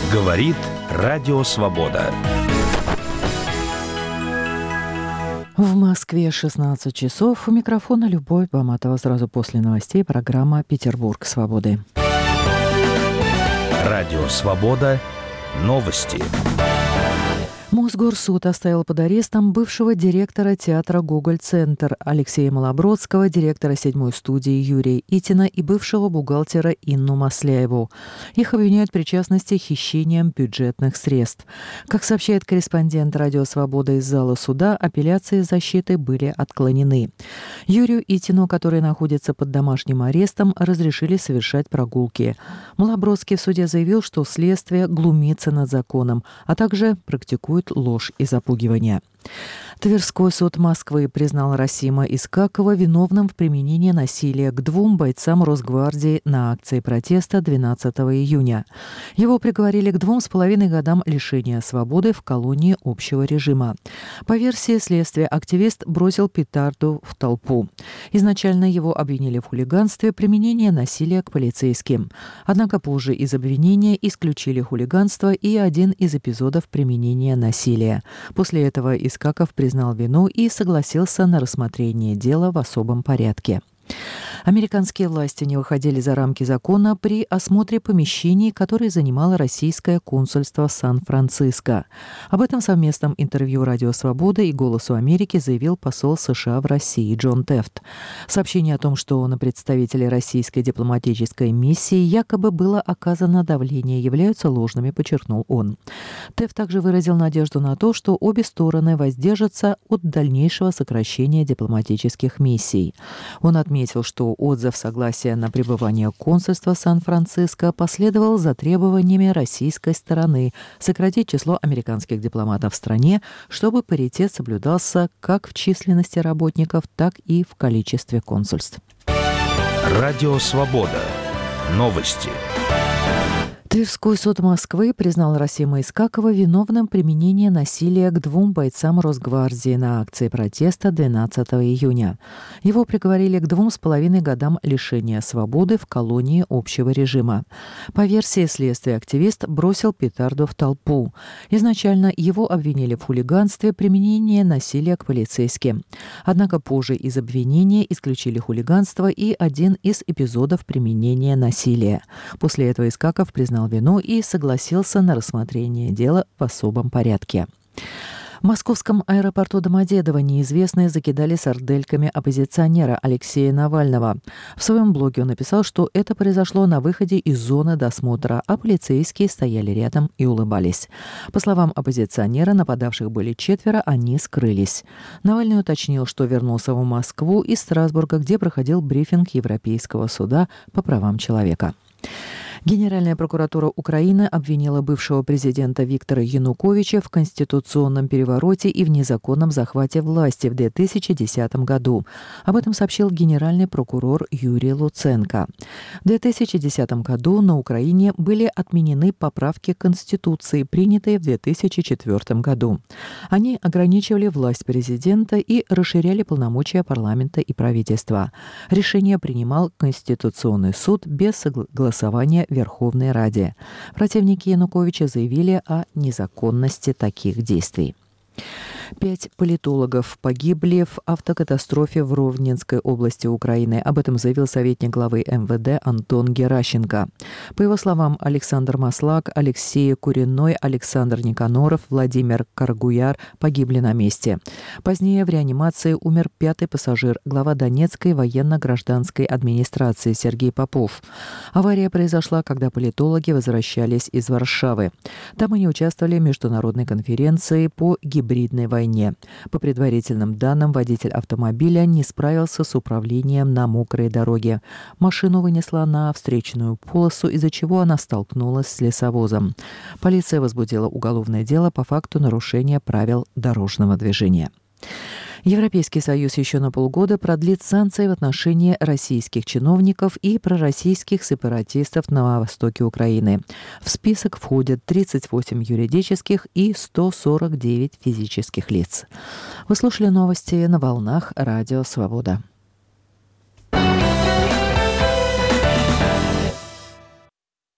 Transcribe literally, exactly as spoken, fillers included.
Говорит Радио Свобода. В Москве шестнадцать часов. У микрофона Любовь Баматова. Сразу после новостей программа «Петербург свободы». Радио Свобода. Новости. Мосгорсуд оставил под арестом бывшего директора театра «Гоголь-центр» Алексея Малобродского, директора седьмой студии Юрия Итина и бывшего бухгалтера Инну Масляеву. Их обвиняют в причастности к хищениям бюджетных средств. Как сообщает корреспондент «Радио Свобода» из зала суда, апелляции защиты были отклонены. Юрию Итину, который находится под домашним арестом, разрешили совершать прогулки. Малобродский в суде заявил, что следствие глумится над законом, а также практикует ложь и запугивание. Тверской суд Москвы признал Расима Искакова виновным в применении насилия к двум бойцам Росгвардии на акции протеста двенадцатого июня. Его приговорили к двум с половиной годам лишения свободы в колонии общего режима. По версии следствия, активист бросил петарду в толпу. Изначально его обвинили в хулиганстве, применении насилия к полицейским. Однако позже из обвинения исключили хулиганство и один из эпизодов применения насилия. После этого Искаков признал вину и согласился на рассмотрение дела в особом порядке. Американские власти не выходили за рамки закона при осмотре помещений, которые занимало российское консульство в Сан-Франциско. Об этом в совместном интервью «Радио Свобода» и «Голосу Америки» заявил посол США в России Джон Тефт. Сообщение о том, что на представителей российской дипломатической миссии якобы было оказано давление, являются ложными, подчеркнул он. Тефт также выразил надежду на то, что обе стороны воздержатся от дальнейшего сокращения дипломатических миссий. Он отметил, что отзыв согласия на пребывание консульства Сан-Франциско последовал за требованиями российской стороны сократить число американских дипломатов в стране, чтобы паритет соблюдался как в численности работников, так и в количестве консульств. Радио Свобода. Новости. Тверской суд Москвы признал Расима Искакова виновным в применении насилия к двум бойцам Росгвардии на акции протеста двенадцатого июня. Его приговорили к двум с половиной годам лишения свободы в колонии общего режима. По версии следствия, активист бросил петарду в толпу. Изначально его обвинили в хулиганстве, применении насилия к полицейским. Однако позже из обвинения исключили хулиганство и один из эпизодов применения насилия. После этого Искаков признал вину и согласился на рассмотрение дела в особом порядке. В московском аэропорту Домодедово неизвестные закидали сардельками оппозиционера Алексея Навального. В своем блоге он написал, что это произошло на выходе из зоны досмотра, а полицейские стояли рядом и улыбались. По словам оппозиционера, нападавших были четверо, они скрылись. Навальный уточнил, что вернулся в Москву из Страсбурга, где проходил брифинг Европейского суда по правам человека. Генеральная прокуратура Украины обвинила бывшего президента Виктора Януковича в конституционном перевороте и в незаконном захвате власти в две тысячи десятом году. Об этом сообщил генеральный прокурор Юрий Луценко. В две тысячи десятом году на Украине были отменены поправки к Конституции, принятые в две тысячи четвёртом году. Они ограничивали власть президента и расширяли полномочия парламента и правительства. Решение принимал Конституционный суд без согласования Верховной Раде. Противники Януковича заявили о незаконности таких действий. Пять политологов погибли в автокатастрофе в Ровненской области Украины. Об этом заявил советник главы эм вэ дэ Антон Геращенко. По его словам, Александр Маслак, Алексей Куриной, Александр Никаноров, Владимир Каргуяр погибли на месте. Позднее в реанимации умер пятый пассажир, глава Донецкой военно-гражданской администрации Сергей Попов. Авария произошла, когда политологи возвращались из Варшавы. Там они участвовали в международной конференции по гибридной войне. По предварительным данным, водитель автомобиля не справился с управлением на мокрой дороге. Машину вынесла на встречную полосу, из-за чего она столкнулась с лесовозом. Полиция возбудила уголовное дело по факту нарушения правил дорожного движения. Европейский Союз еще на полгода продлит санкции в отношении российских чиновников и пророссийских сепаратистов на востоке Украины. В список входят тридцать восемь юридических и сто сорок девять физических лиц. Вы слушали новости на волнах Радио Свобода.